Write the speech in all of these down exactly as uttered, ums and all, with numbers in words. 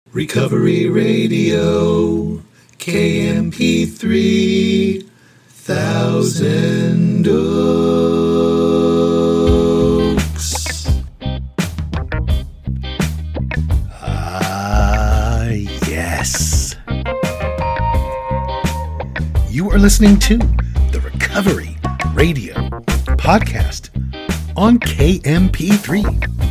Recovery Radio, K M P three thousand Oaks. Ah, yes. You are listening to the Recovery Radio podcast on K M P three.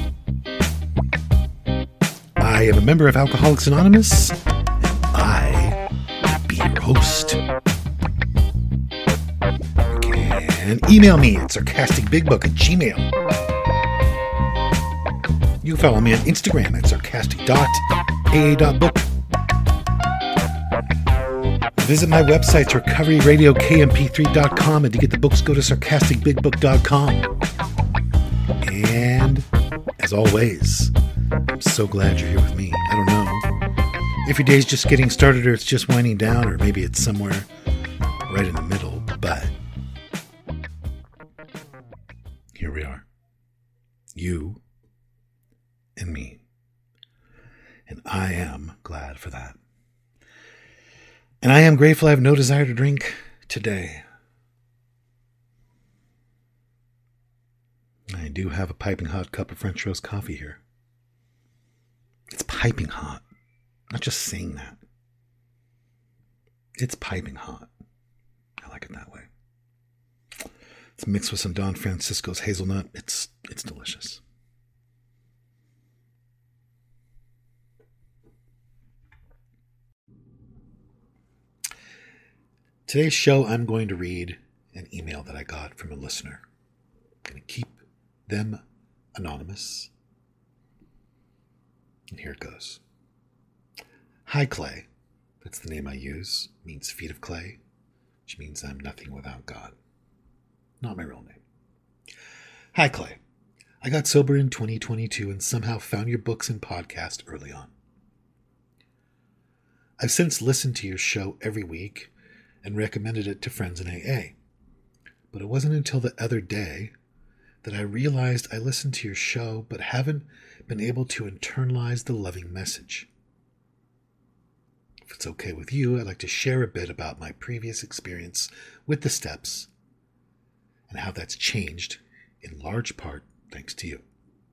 I am a member of Alcoholics Anonymous, and I will be your host. You can email me at sarcasticbigbook at gmail. You can follow me on Instagram at sarcastic dot a a dot book. Visit my website, recovery radio k m p three dot com, and to get the books, go to sarcastic big book dot com. And, as always, I'm so glad you're here with me. I don't know if your day's just getting started or it's just winding down or maybe it's somewhere right in the middle, but here we are. You and me. And I am glad for that. And I am grateful I have no desire to drink today. I do have a piping hot cup of French roast coffee here. It's piping hot. Not just saying that. It's piping hot. I like it that way. It's mixed with some Don Francisco's hazelnut. It's it's delicious. Today's show, I'm going to read an email that I got from a listener. I'm going to keep them anonymous. And here it goes. Hi, Clay. That's the name I use. It means feet of clay, which means I'm nothing without God. Not my real name. Hi, Clay. I got sober in twenty twenty-two and somehow found your books and podcast early on. I've since listened to your show every week and recommended it to friends in A A. But it wasn't until the other day that I realized I listened to your show but haven't been able to internalize the loving message. If it's okay with you, I'd like to share a bit about my previous experience with the steps and how that's changed, in large part thanks to you.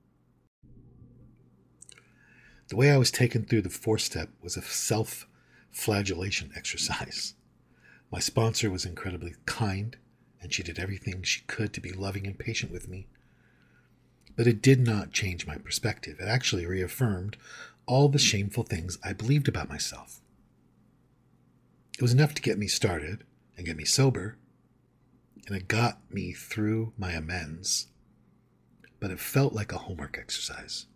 The way I was taken through the fourth step was a self-flagellation exercise. My sponsor was incredibly kind, and she did everything she could to be loving and patient with me. But it did not change my perspective. It actually reaffirmed all the shameful things I believed about myself. It was enough to get me started and get me sober, and it got me through my amends, but it felt like a homework exercise.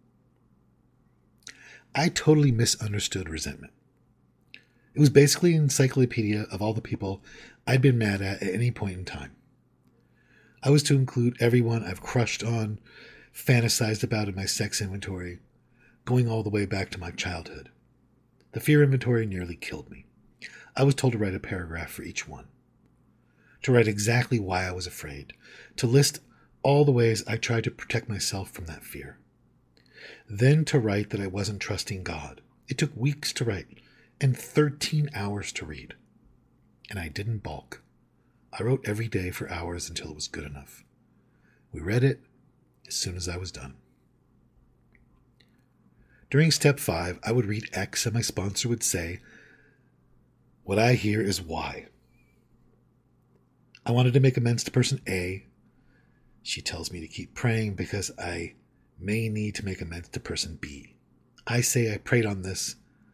I totally misunderstood resentment. It was basically an encyclopedia of all the people I'd been mad at at any point in time. I was to include everyone I've crushed on, fantasized about in my sex inventory, going all the way back to my childhood. The fear inventory nearly killed me. I was told to write a paragraph for each one. To write exactly why I was afraid. To list all the ways I tried to protect myself from that fear. Then to write that I wasn't trusting God. It took weeks to write and thirteen hours to read. And I didn't balk. I wrote every day for hours until it was good enough. We read it as soon as I was done. During step five, I would read X and my sponsor would say, "What I hear is Y." I wanted to make amends to person A. She tells me to keep praying because I may need to make amends to person B. I say I prayed on this.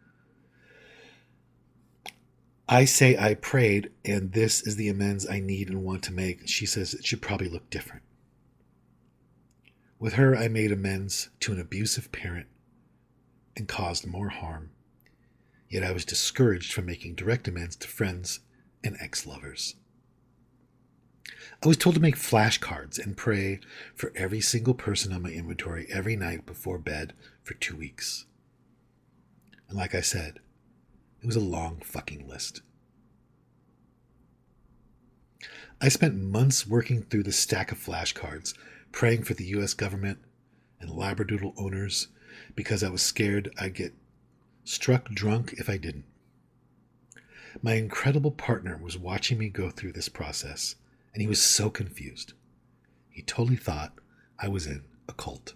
I say I prayed, and this is the amends I need and want to make. She says it should probably look different. With her, I made amends to an abusive parent and caused more harm. Yet I was discouraged from making direct amends to friends and ex-lovers. I was told to make flashcards and pray for every single person on my inventory every night before bed for two weeks. And like I said, it was a long fucking list. I spent months working through the stack of flashcards, praying for the U S government and Labradoodle owners because I was scared I'd get struck drunk if I didn't. My incredible partner was watching me go through this process, and he was so confused. He totally thought I was in a cult.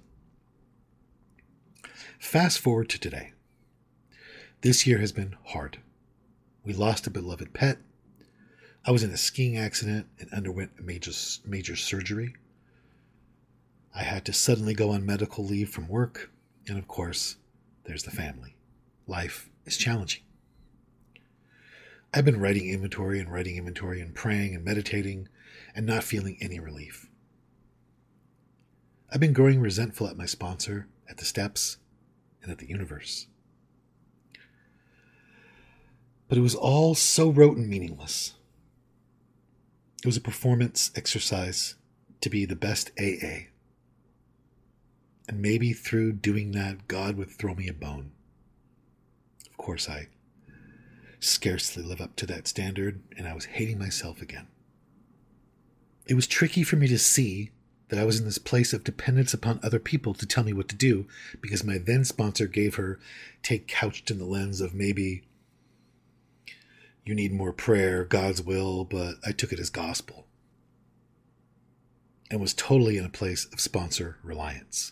Fast forward to today. This year has been hard. We lost a beloved pet. I was in a skiing accident and underwent a major, major surgery. I had to suddenly go on medical leave from work. And of course, there's the family. Life is challenging. I've been writing inventory and writing inventory and praying and meditating and not feeling any relief. I've been growing resentful at my sponsor, at the steps, and at the universe. But it was all so rote and meaningless. It was a performance exercise to be the best A A. And maybe through doing that, God would throw me a bone. Of course, I scarcely live up to that standard, and I was hating myself again. It was tricky for me to see that I was in this place of dependence upon other people to tell me what to do, because my then sponsor gave her take couched in the lens of maybe you need more prayer, God's will, but I took it as gospel and was totally in a place of sponsor reliance.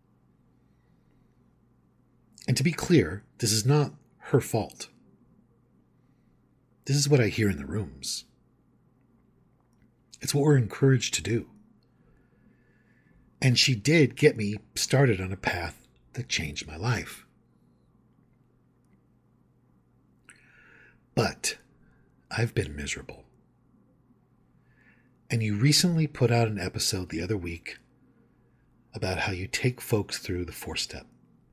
And to be clear, this is not her fault. This is what I hear in the rooms. It's what we're encouraged to do. And she did get me started on a path that changed my life. But I've been miserable. And you recently put out an episode the other week about how you take folks through the four-step.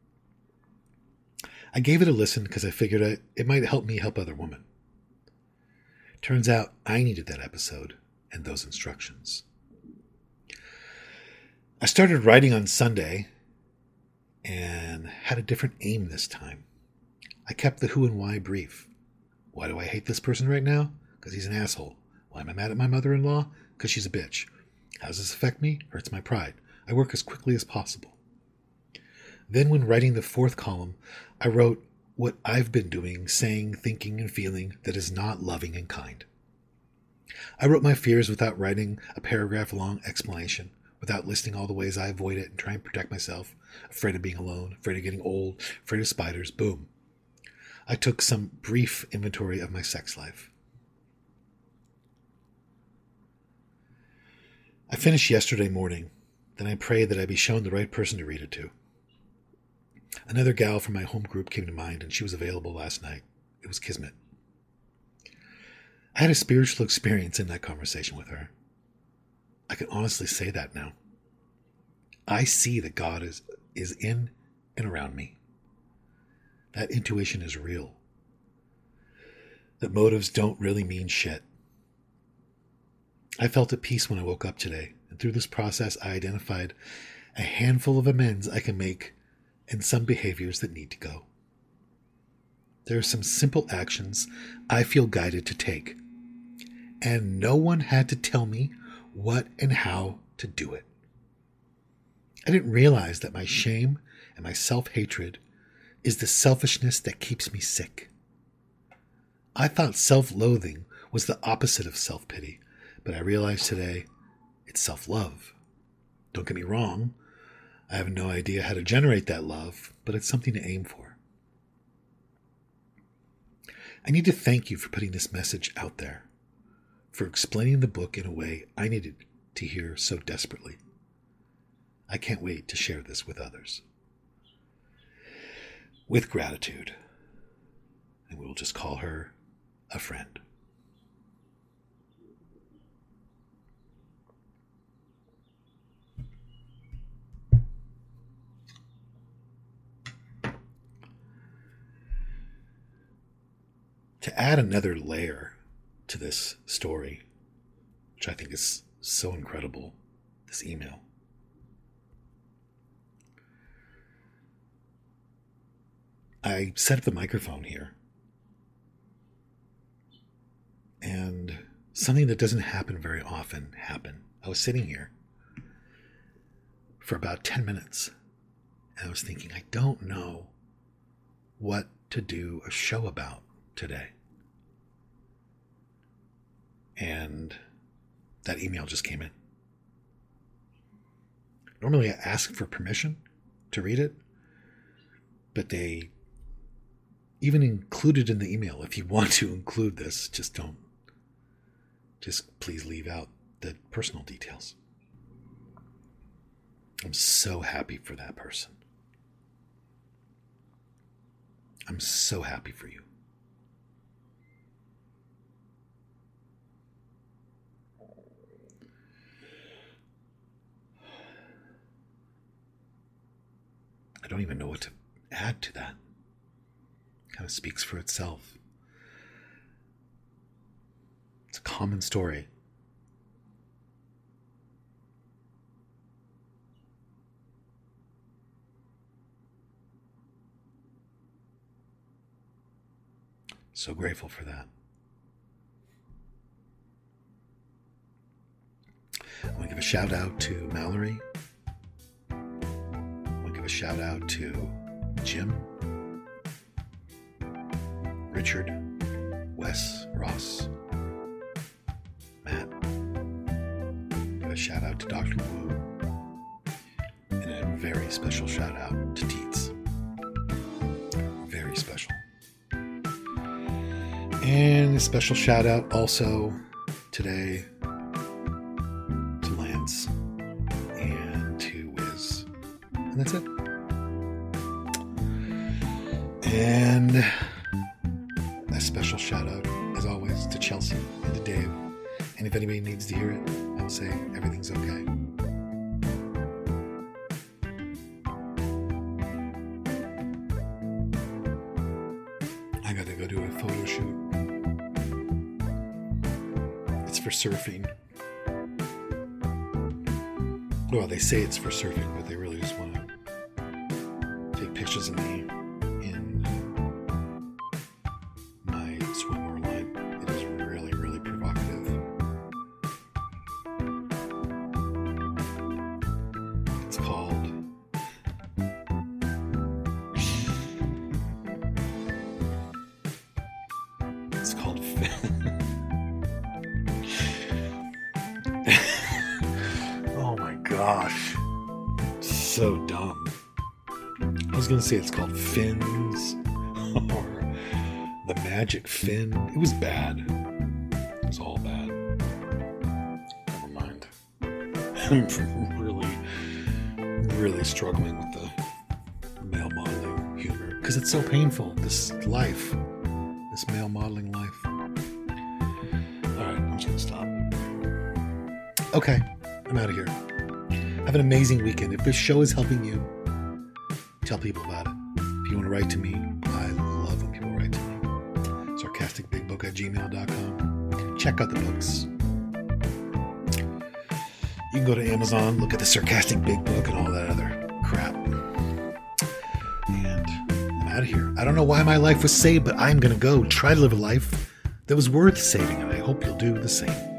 I gave it a listen because I figured I, it might help me help other women. Turns out I needed that episode and those instructions. I started writing on Sunday and had a different aim this time. I kept the who and why brief. Why do I hate this person right now? Because he's an asshole. Why am I mad at my mother-in-law? Because she's a bitch. How does this affect me? Hurts my pride. I work as quickly as possible. Then when writing the fourth column, I wrote what I've been doing, saying, thinking, and feeling that is not loving and kind. I wrote my fears without writing a paragraph-long explanation, without listing all the ways I avoid it and try and protect myself, afraid of being alone, afraid of getting old, afraid of spiders, boom. I took some brief inventory of my sex life. I finished yesterday morning, then I prayed that I be shown the right person to read it to. Another gal from my home group came to mind, and she was available last night. It was Kismet. I had a spiritual experience in that conversation with her. I can honestly say that now. I see that God is, is in and around me. That intuition is real. That motives don't really mean shit. I felt at peace when I woke up today, and through this process I identified a handful of amends I can make and some behaviors that need to go. There are some simple actions I feel guided to take, and no one had to tell me what and how to do it. I didn't realize that my shame and my self-hatred is the selfishness that keeps me sick. I thought self-loathing was the opposite of self-pity, but I realized today it's self-love. Don't get me wrong, I have no idea how to generate that love, but it's something to aim for. I need to thank you for putting this message out there, for explaining the book in a way I needed to hear so desperately. I can't wait to share this with others. With gratitude, and we'll just call her a friend. To add another layer to this story, which I think is so incredible, this email. I set up the microphone here, and something that doesn't happen very often happened. I was sitting here for about ten minutes, and I was thinking, I don't know what to do a show about today. And that email just came in. Normally I ask for permission to read it, but they even included in the email, if you want to include this, just don't, just please leave out the personal details. I'm so happy for that person. I'm so happy for you. I don't even know what to add to that. It kind of speaks for itself. It's a common story. So grateful for that. I want to give a shout out to Mallory. I want to give a shout out to Jim, Richard, Wes, Ross, Matt. Give a shout out to Doctor Wu. And a very special shout out to Teets. Very special. And a special shout out also today to Lance and to Wiz. And that's it. And a special shout out, as always, to Chelsea and to Dave. And if anybody needs to hear it, I'll say everything's okay. I gotta go do a photo shoot. It's for surfing. Well, they say it's for surfing, but they really just want to take pictures of me in my swimwear line. It is really, really provocative. It's called It's called Oh my gosh. So dumb. I was going to say it's called Fins or The Magic Fin. It was bad. It was all bad. Never mind. I'm really, really struggling with the male modeling humor because it's so painful, this life. This male modeling life. Alright, I'm just going to stop. Okay, I'm out of here. Have an amazing weekend. If this show is helping you, tell people about it. If you want to write to me, I love when people write to me. sarcastic big book at gmail dot com. Check out the books. You can go to Amazon, look at the Sarcastic Big Book and all that other crap. And I'm out of here. I don't know why my life was saved, but I'm going to go try to live a life that was worth saving, and I hope you'll do the same.